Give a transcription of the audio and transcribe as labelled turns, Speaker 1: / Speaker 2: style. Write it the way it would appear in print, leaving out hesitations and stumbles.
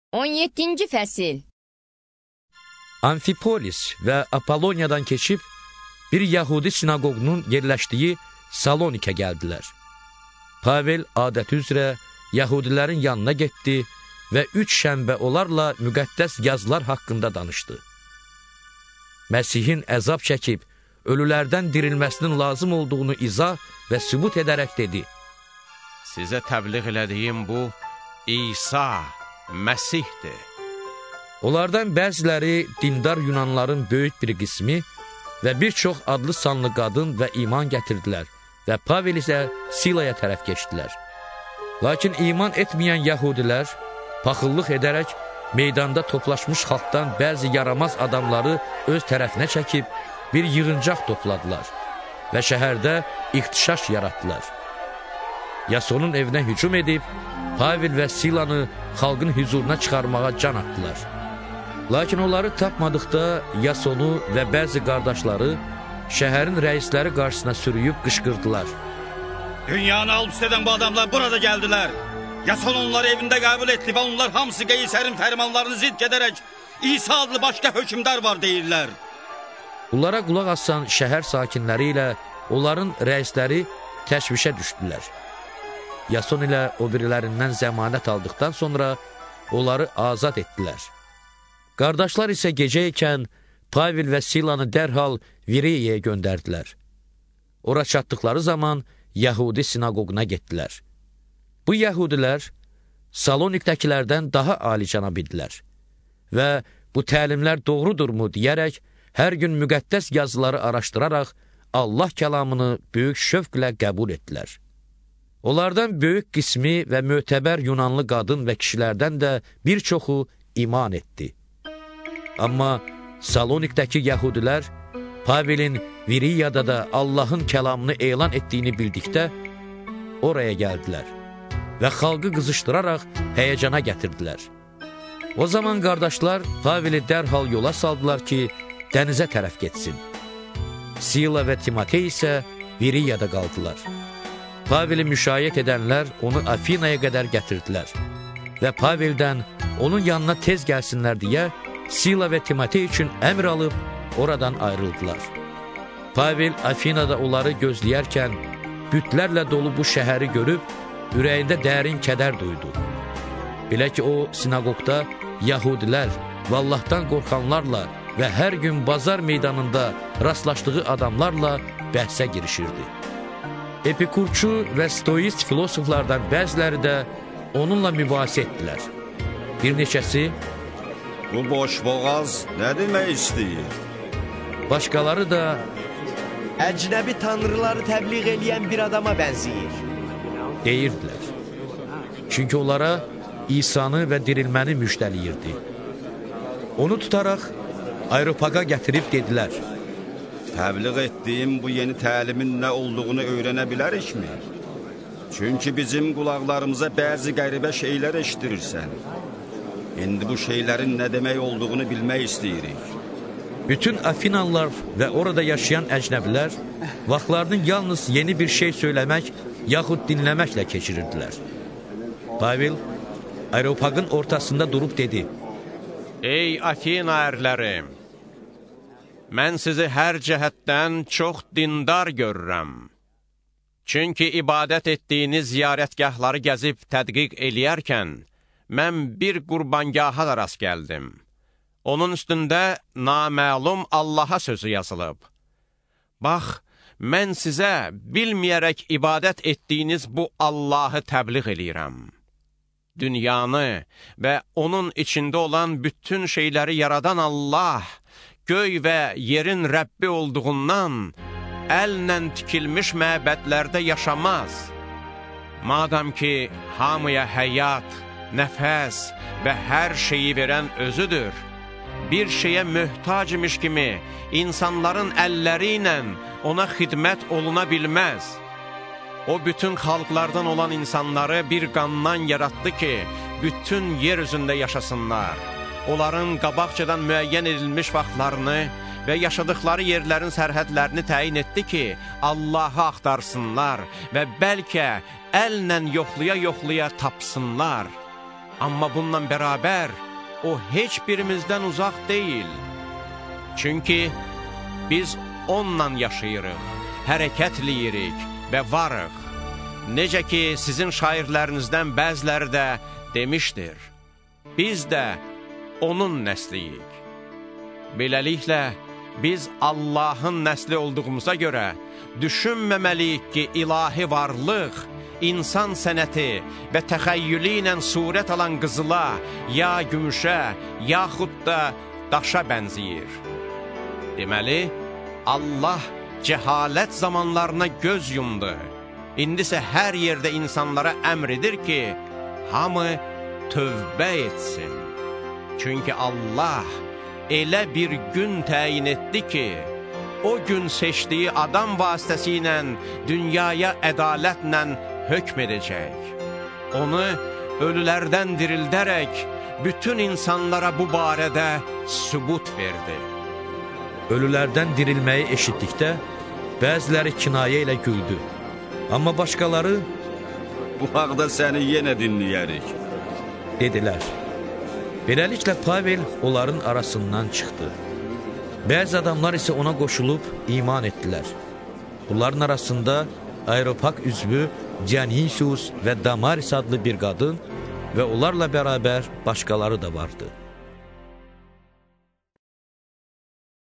Speaker 1: 17-ci fəsil.
Speaker 2: Amfipolis və Apolloniyadan keçib, bir Yahudi sinagogunun yerləşdiyi Salonikə gəldilər. Pavel adəti üzrə Yahudilərin yanına getdi və 3 şənbə onlarla müqəddəs yazılar haqqında danışdı. Məsihin əzab çəkib, ölülərdən dirilməsinin lazım olduğunu izah və sübut edərək dedi:
Speaker 3: Sizə təbliğ elədiyim bu İsa, Məsihdir.
Speaker 2: Onlardan bəziləri dindar Yunanların böyük bir qismi və bir çox adlı sanlı qadın və iman gətirdilər və Pavel isə Silaya tərəf keçdilər. Lakin iman etməyən Yahudilər paxıllıq edərək meydanda toplaşmış xalqdan bəzi yaramaz adamları öz tərəfinə çəkib bir yığıncaq topladılar və şəhərdə ixtişaş yaratdılar. Yasonun evinə hücum edib, Pavel və Silanı xalqın hüzuruna çıxarmağa can atdılar. Lakin onları tapmadıqda Yasonu və bəzi qardaşları şəhərin rəisləri qarşısına sürüyüb qışqırdılar.
Speaker 4: Dünyanı alt-üst edən bu adamlar burada gəldilər. Yason onları evində qəbul etdi və onlar hamısı Qeysərin fərmanlarını zidd edərək İsa adlı başqa hökmdar var deyirlər.
Speaker 2: Bunlara qulaq asan şəhər sakinləri ilə onların rəisləri təşvişə düşdülər. Yason ilə o birilərindən zəmanət aldıqdan sonra onları azad etdilər. Qardaşlar isə gecə ikən Pavel və Silanı dərhal Viriyaya göndərdilər. Ora çatdıqları zaman Yahudi sinagoguna getdilər. Bu Yahudilər Salonikdəkilərdən daha alicənab idilər və bu təlimlər doğrudurmu deyərək hər gün müqəddəs yazıları araşdıraraq Allah kəlamını böyük şövqlə qəbul etdilər. Onlardan böyük qismi və mötəbər Yunanlı qadın və kişilərdən də bir çoxu iman etdi. Amma Salonikdəki Yahudilər Pavelin Viriyada da Allahın kəlamını elan etdiyini bildikdə oraya gəldilər və xalqı qızışdıraraq həyəcana gətirdilər. O zaman qardaşlar Paveli dərhal yola saldılar ki, dənizə tərəf getsin. Sila və Timotey isə Viriyada qaldılar. Paveli müşayiət edənlər onu Afinaya qədər gətirdilər və Paveldən onun yanına tez gəlsinlər deyə Sila və Timotey üçün əmr alıb oradan ayrıldılar. Pavel Afinada onları gözləyərkən bütlərlə dolu bu şəhəri görüb ürəyində dərin kədər duydu. Belə ki, o sinagogda Yahudilər və Allahdan qorxanlarla və hər gün bazar meydanında rastlaşdığı adamlarla bəhsə girişirdi. Epikurçu və stoist filosoflardan bəziləri də onunla mübahisə etdilər. Bir neçəsi,
Speaker 4: bu boş boğaz nə demək istəyir?
Speaker 2: Başqaları da
Speaker 5: əcnəbi tanrıları təbliğ eləyən bir adama bənzəyir
Speaker 2: deyirdilər. Çünki onlara İsanı və dirilməni müjdəliyirdi. Onu tutaraq Areopaqa gətirib dedilər:
Speaker 4: Təbliğ etdiyim bu yeni təlimin nə olduğunu öyrənə bilərikmi? Çünki bizim qulaqlarımıza bəzi qəribə şeylər eşitirirsən. İndi bu şeylərin nə demək olduğunu bilmək istəyirik.
Speaker 2: Bütün Afinalılar və orada yaşayan əcnəbilər vaxtlarını yalnız yeni bir şey söyləmək yaxud dinləməklə keçirirdilər. Pavel Areopagın ortasında durub dedi:
Speaker 3: Ey Afina ərləri! Mən sizi hər cəhətdən çox dindar görürəm. Çünki ibadət etdiyiniz ziyarətgahları gəzib tədqiq eləyərkən, mən bir qurbangaha da rast gəldim. Onun üstündə naməlum Allaha sözü yazılıb. Bax, mən sizə bilməyərək ibadət etdiyiniz bu Allahı təbliğ eləyirəm. Dünyanı və onun içində olan bütün şeyləri yaradan Allah, göy və yerin Rəbbi olduğundan əllə tikilmiş məbədlərdə yaşamaz. Madam ki, hamıya həyat, nəfəs və hər şeyi verən özüdür, bir şeyə möhtac imiş kimi insanların əlləri ilə ona xidmət oluna bilməz. O bütün xalqlardan olan insanları bir qandan yaratdı ki, bütün yer üzündə yaşasınlar. Onların qabaqcadan müəyyən edilmiş vaxtlarını və yaşadıkları yerlərin sərhədlərini təyin etdi ki, Allahı axtarsınlar və bəlkə əllə yoxlaya-yoxlaya tapsınlar. Amma bununla bərabər, o heç birimizdən uzaq deyil. Çünki biz onunla yaşayırıq, hərəkətləyirik və varıq. Necə ki, sizin şairlərinizdən bəziləri də demişdir, biz də onun nəsliyik. Beləliklə, biz Allahın nəsli olduğumuza görə düşünməməliyik ki, ilahi varlıq, insan sənəti və təxəyyülü ilə surət alan qızıla, ya gümüşə, yaxud da daşa bənziyir. Deməli, Allah cəhalət zamanlarına göz yumdu. İndisə hər yerdə insanlara əmr edir ki, hamı tövbə etsin. Çünki Allah elə bir gün təyin etdi ki, o gün seçdiyi adam vasitəsilə dünyaya ədalətlə hökm edəcək. Onu ölülərdən dirildərək bütün insanlara bu barədə sübut verdi.
Speaker 2: Ölülərdən dirilməyi eşitdikdə bəziləri kinayə ilə güldü. Amma başqaları,
Speaker 4: Bu haqda səni yenə dinləyərik.
Speaker 2: dedilər. Beləliklə Pavel onların arasından çıxdı. Bəzi adamlar isə ona qoşulub iman etdilər. Bunların arasında Areopag üzvü Dionisius və Damaris adlı bir qadın və onlarla bərabər başqaları da vardı.